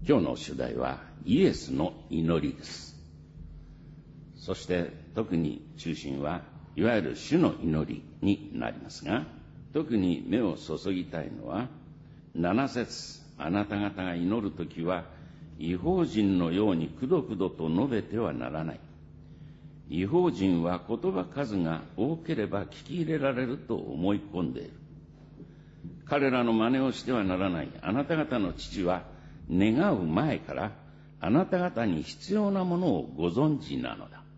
今日の主題はイエスの祈りです。そして特に中心はいわゆる主の祈りになりますが、特に目を注ぎたいのは7節、あなた方が祈るときは異邦人のようにくどくどと述べてはならない。異邦人は言葉数が多ければ聞き入れられると思い込んでいる。彼らの真似をしてはならない。あなた方の父は願う前からあなた方に必要なものをご存知なのだ。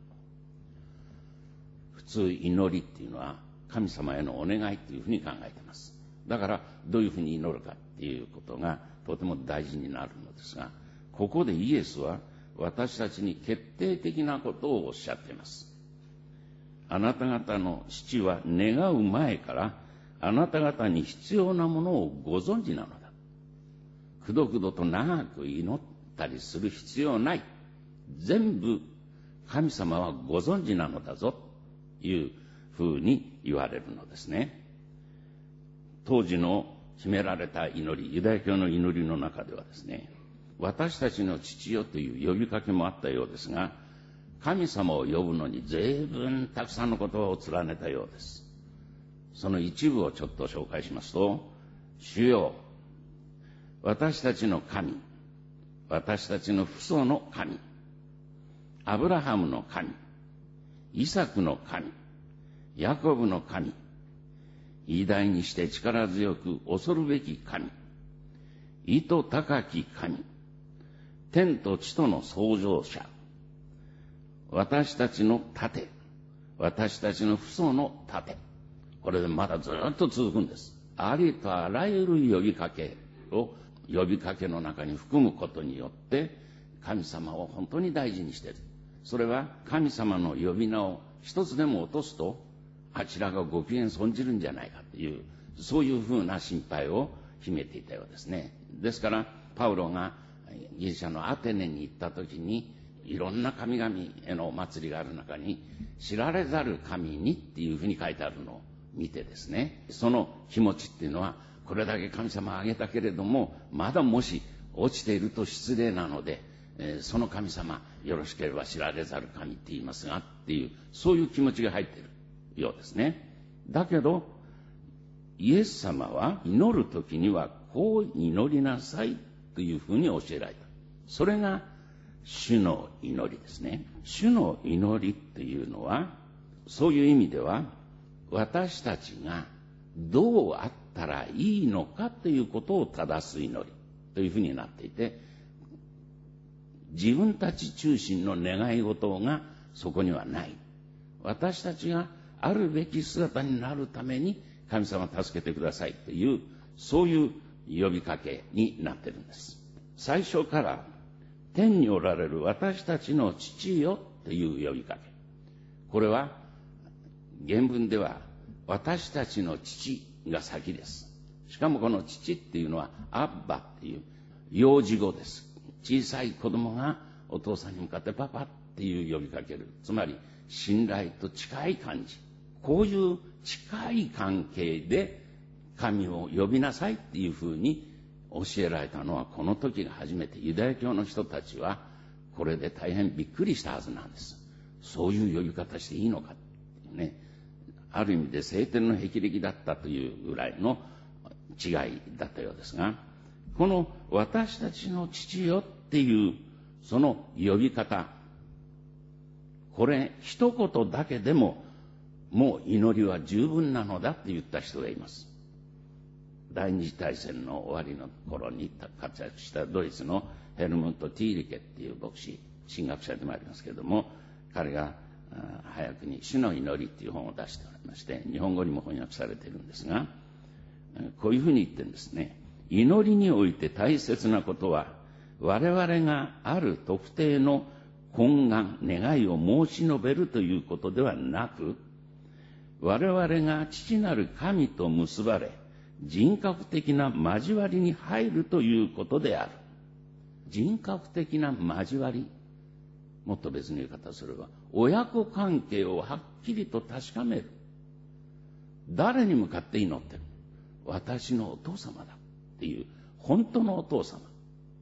普通祈りっていうのは神様へのお願いっていうふうに考えています。だからどういうふうに祈るかっていうことがとても大事になるのですが、ここでイエスは私たちに決定的なことをおっしゃっています。あなた方の父は願う前からあなた方に必要なものをご存知なのだ。くどくどと長く祈ったりする必要ない。全部神様はご存知なのだぞというふうに言われるのですね。当時の決められた祈り、ユダヤ教の祈りの中ではですね、私たちの父よという呼びかけもあったようですが、神様を呼ぶのに随分たくさんの言葉を連ねたようです。その一部をちょっと紹介しますと、主よ、私たちの神、私たちの父祖の神、アブラハムの神、イサクの神、ヤコブの神、偉大にして力強く恐るべき神、意図高き神、天と地との創造者、私たちの盾、私たちの父祖の盾。これでまだずっと続くんです。ありとあらゆる呼びかけを呼びかけの中に含むことによって神様を本当に大事にしている。それは神様の呼び名を一つでも落とすとあちらがご機嫌損じるんじゃないかという、そういうふうな心配を秘めていたようですね。ですからパウロがギリシャのアテネに行った時に、いろんな神々へのお祭りがある中に知られざる神にっていうふうに書いてあるのを見てですね、その気持ちっていうのは、これだけ神様をあげたけれどもまだもし落ちていると失礼なので、その神様よろしければ知られざる神って言いますがっていう、そういう気持ちが入っているようですね。だけどイエス様は祈る時にはこう祈りなさいというふうに教えられた。それが主の祈りですね。主の祈りっていうのは、そういう意味では私たちがどうあったらいいのかということを正す祈りというふうになっていて、自分たち中心の願い事がそこにはない。私たちがあるべき姿になるために神様助けてくださいという、そういう呼びかけになっているんです。最初から天におられる私たちの父よという呼びかけ、これは原文では私たちの父が先です。しかもこの父っていうのはアッバっていう幼児語です。小さい子供がお父さんに向かってパパっていう呼びかける。つまり信頼と近い感じ。こういう近い関係で神を呼びなさいっていうふうに教えられたのはこの時が初めて。ユダヤ教の人たちはこれで大変びっくりしたはずなんです。そういう呼び方していいのかっていうね。ある意味で聖典の霹靂だったというぐらいの違いだったようですが、この私たちの父よっていうその呼び方、これ一言だけでももう祈りは十分なのだって言った人がいます。第二次大戦の終わりの頃に活躍したドイツのヘルムント・ティーリケっていう牧師、神学者でもありますけれども、彼が早くに主の祈りっていう本を出しておりまして、日本語にも翻訳されているんですが、こういうふうに言ってるんですね。祈りにおいて大切なことは、我々がある特定の懇願、願いを申し述べるということではなく、我々が父なる神と結ばれ、人格的な交わりに入るということである。人格的な交わり、もっと別の言い方をすれば、親子関係をはっきりと確かめる。誰に向かって祈ってる？私のお父様だっていう、本当のお父様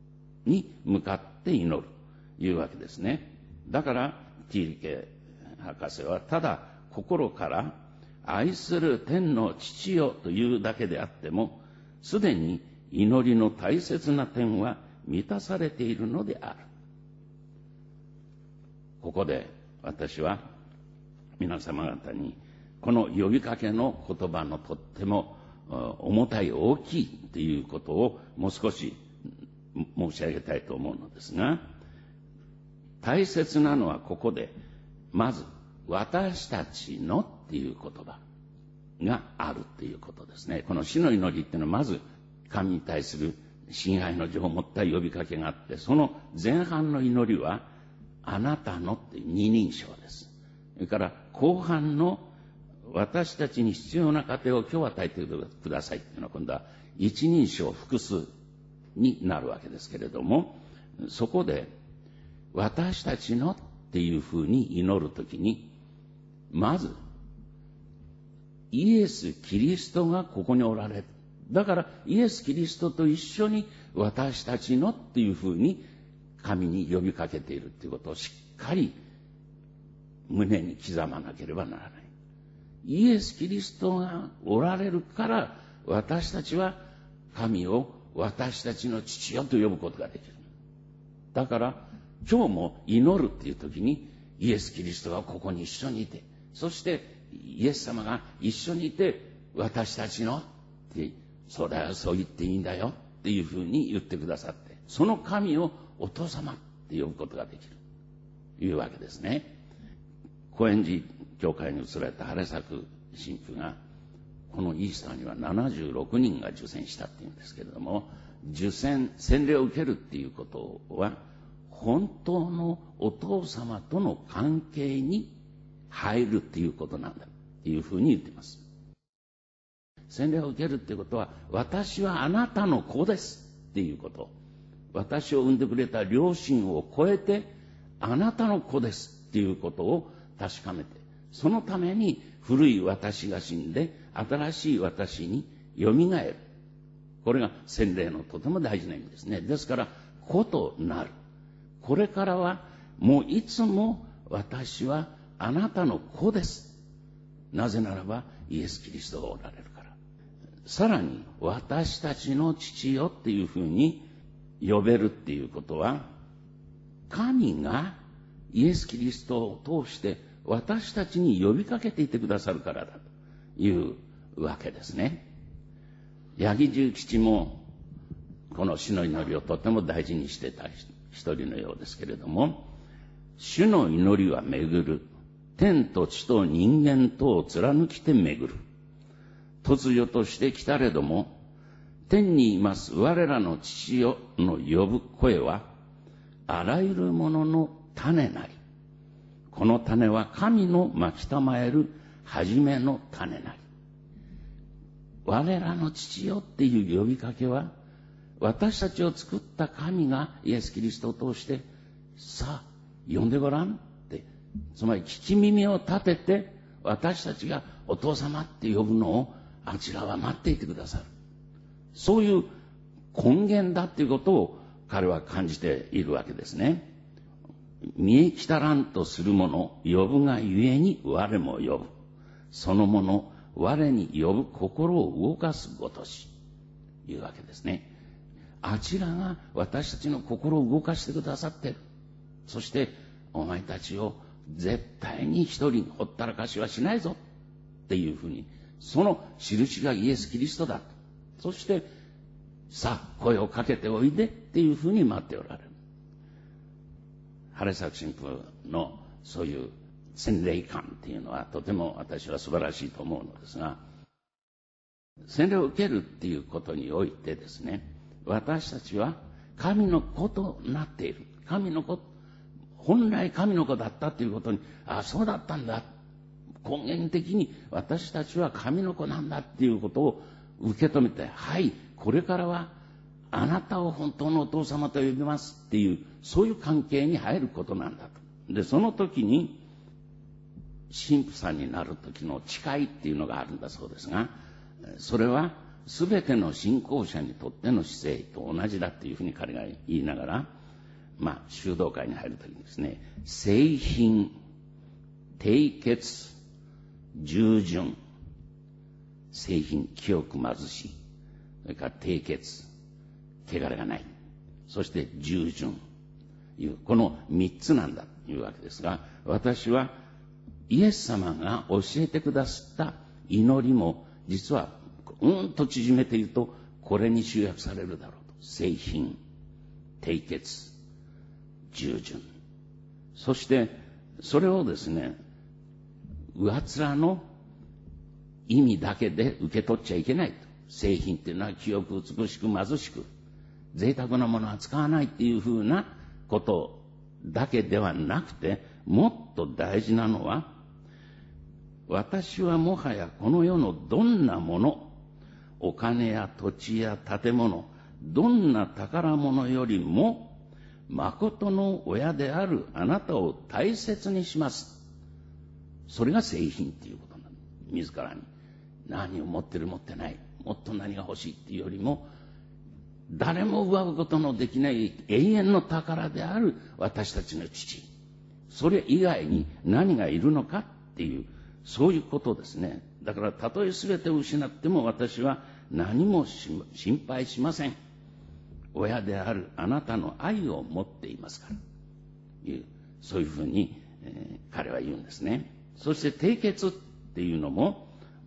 に向かって祈るというわけですね。だからティーリケ博士はただ心から愛する天の父よというだけであっても、すでに祈りの大切な点は満たされているのである。ここで私は皆様方にこの呼びかけの言葉のとっても重たい大きいということをもう少し申し上げたいと思うのですが、大切なのはここでまず私たちのっていう言葉があるということですね。この死の祈りっていうのはまず神に対する親愛の情を持った呼びかけがあって、その前半の祈りはあなたのって二人称です。それから後半の私たちに必要な糧を今日与えてくださいっていうのは今度は一人称複数になるわけですけれども、そこで私たちのっていうふうに祈るときに、まずイエス・キリストがここにおられる。だからイエス・キリストと一緒に私たちのっていうふうに神に呼びかけているということをしっかり胸に刻まなければならない。イエス・キリストがおられるから私たちは神を私たちの父よと呼ぶことができる。だから今日も祈るっていう時にイエス・キリストがここに一緒にいて、そしてイエス様が一緒にいて私たちのって、そうだよ、そう言っていいんだよっていうふうに言ってくださって、その神をお父様って呼ぶことができるというわけですね。高円寺教会に移られた晴作神父がこのイースターには76人が受洗したっていうんですけれども、洗礼を受けるっていうことは本当のお父様との関係に入るっていうことなんだっていうふうに言っています。洗礼を受けるっていうことは、私はあなたの子ですっていうこと、私を産んでくれた両親を超えてあなたの子ですっていうことを確かめて、そのために古い私が死んで新しい私によみがえる。これが洗礼のとても大事な意味ですね。ですから子となる。これからはもういつも私はあなたの子です。なぜならばイエス・キリストがおられるから。さらに私たちの父よっていうふうに呼べるっていうことは、神がイエス・キリストを通して私たちに呼びかけていてくださるからだというわけですね。八木重吉もこの主の祈りをとても大事にしてた一人のようですけれども、主の祈りは巡る。天と地と人間とを貫きて巡る。突如として来たれども、天にいます我らの父よの呼ぶ声は、あらゆるものの種なり。この種は神のまきたまえる初めの種なり。我らの父よっていう呼びかけは、私たちを作った神がイエス・キリストを通して、さあ呼んでごらんって、つまり聞き耳を立てて私たちがお父様って呼ぶのをあちらは待っていてくださる。そういう根源だっていうことを彼は感じているわけですね。見えきたらんとするもの呼ぶがゆえに我も呼ぶ。そのもの我に呼ぶ心を動かすごとしいうわけですね。あちらが私たちの心を動かしてくださっている。そしてお前たちを絶対に一人ほったらかしはしないぞっていうふうに、その印がイエス・キリストだ。そしてさあ声をかけておいでっていうふうに待っておられる。晴作神父のそういう洗礼感っていうのはとても私は素晴らしいと思うのですが、洗礼を受けるっていうことにおいてですね、私たちは神の子となっている。神の子、本来神の子だったということに、ああそうだったんだ、根源的に私たちは神の子なんだっていうことを受け止めて、はい、これからはあなたを本当のお父様と呼びますっていう、そういう関係に入ることなんだと。でその時に神父さんになる時の誓いっていうのがあるんだそうですが、それはすべての信仰者にとっての姿勢と同じだというふうに彼が言いながら、修道会に入るときにですね、誠品、貞潔、従順、誠品、清く貧しい、それから貞潔、汚れがない、そして従順、この三つなんだというわけですが、私はイエス様が教えてくださった祈りも実はと縮めて言うとこれに集約されるだろうと。誠品、貞潔、従順、そしてそれをですね、上っ面の意味だけで受け取っちゃいけないと。誠品っていうのは清く美しく貧しく贅沢なものは使わないっていうふうなことだけではなくて、もっと大事なのは、私はもはやこの世のどんなもの、お金や土地や建物、どんな宝物よりも誠の親であるあなたを大切にします。それが誠品っていうことなんです。自らに何を持ってる持ってない、もっと何が欲しいっていうよりも、誰も奪うことのできない永遠の宝である私たちの父、それ以外に何がいるのかっていう、そういうことですね。だからたとえ全てを失っても私は何も心配しません。親であるあなたの愛を持っていますからいう、そういうふうに、彼は言うんですね。そして貞潔っていうのも、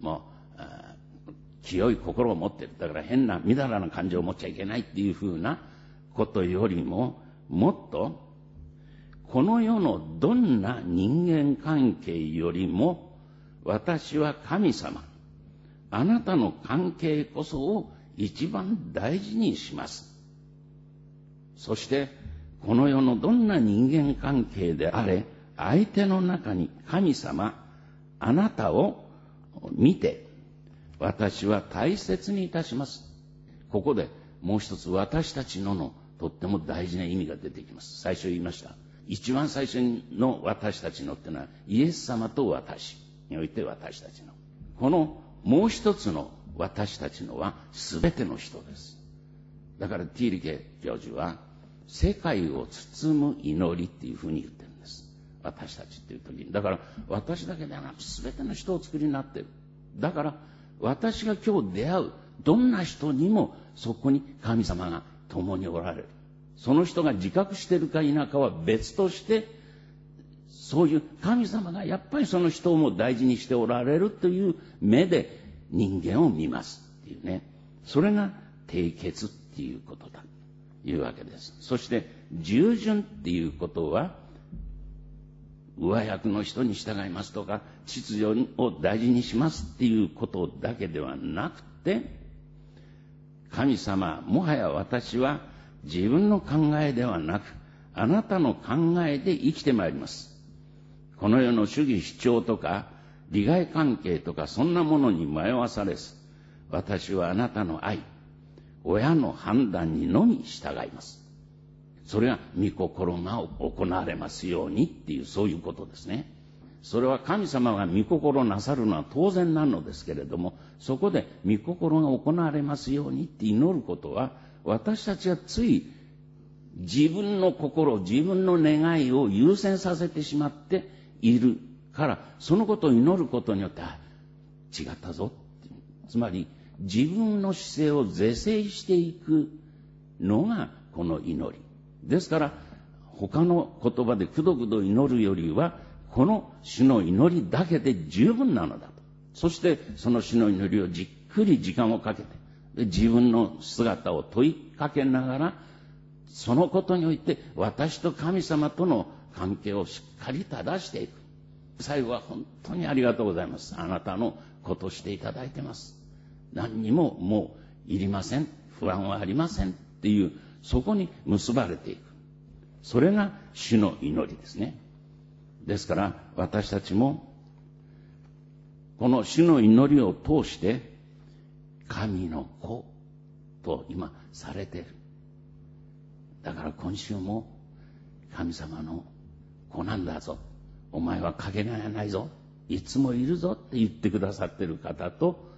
清い心を持っている。だから変なみだらな感情を持っちゃいけないっていうふうなことよりも、もっとこの世のどんな人間関係よりも、私は神様、あなたの関係こそを一番大事にします。そしてこの世のどんな人間関係であれ、相手の中に神様、あなたを見て、私は大切にいたします。ここでもう一つ、私たちのとっても大事な意味が出てきます。最初言いました。一番最初の私たちのってのは、イエス様と私において私たちの。このもう一つの私たちのは全ての人です。だからティーリケ教授は、世界を包む祈りっていうふうに言ってるんです。私たちっていう時に。だから私だけではなく全ての人を作りになっている。だから私が今日出会うどんな人にもそこに神様が共におられる。その人が自覚しているか否かは別として、そういう神様がやっぱりその人をも大事にしておられるという目で人間を見ますっていうね。それが貞潔っていうことだというわけです。そして従順っていうことは、上役の人に従いますとか秩序を大事にしますっていうことだけではなくて、神様、もはや私は自分の考えではなくあなたの考えで生きてまいります。この世の主義主張とか利害関係とかそんなものに迷わされず、私はあなたの愛、親の判断にのみ従います。それが御心が行われますようにっていう、そういうことですね。それは神様が御心なさるのは当然なのですけれども、そこで御心が行われますようにって祈ることは、私たちはつい自分の心、自分の願いを優先させてしまっているから、そのことを祈ることによって、違ったぞっていう、つまり自分の姿勢を是正していくのがこの祈りですから、他の言葉でくどくど祈るよりはこの主の祈りだけで十分なのだと。そしてその主の祈りをじっくり時間をかけて、自分の姿を問いかけながら、そのことにおいて私と神様との関係をしっかり正していく。最後は本当にありがとうございます、あなたのことしていただいてます、何にももういりません、不安はありませんっていう、そこに結ばれていく。それが主の祈りですね。ですから私たちもこの主の祈りを通して神の子と今されている。だから今週も神様の子なんだぞ、お前はかけがえないぞ、いつもいるぞって言ってくださっている方と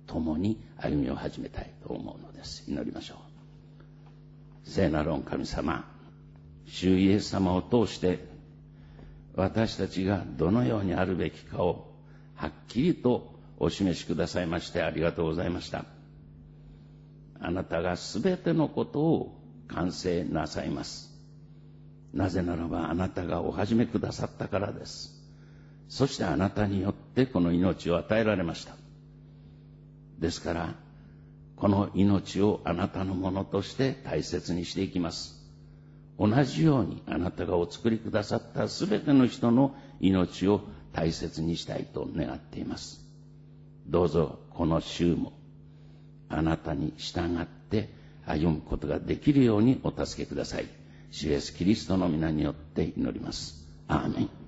共に歩みを始めたいと思うのです。祈りましょう。聖なる御神様、主イエス様を通して私たちがどのようにあるべきかをはっきりとお示しくださいましてありがとうございました。あなたがすべてのことを完成なさいます。なぜならばあなたがお始めくださったからです。そしてあなたによってこの命を与えられました。ですからこの命をあなたのものとして大切にしていきます。同じようにあなたがお作りくださったすべての人の命を大切にしたいと願っています。どうぞこの週もあなたに従って歩むことができるようにお助けください。主イエスキリストの皆によって祈ります。アーメン。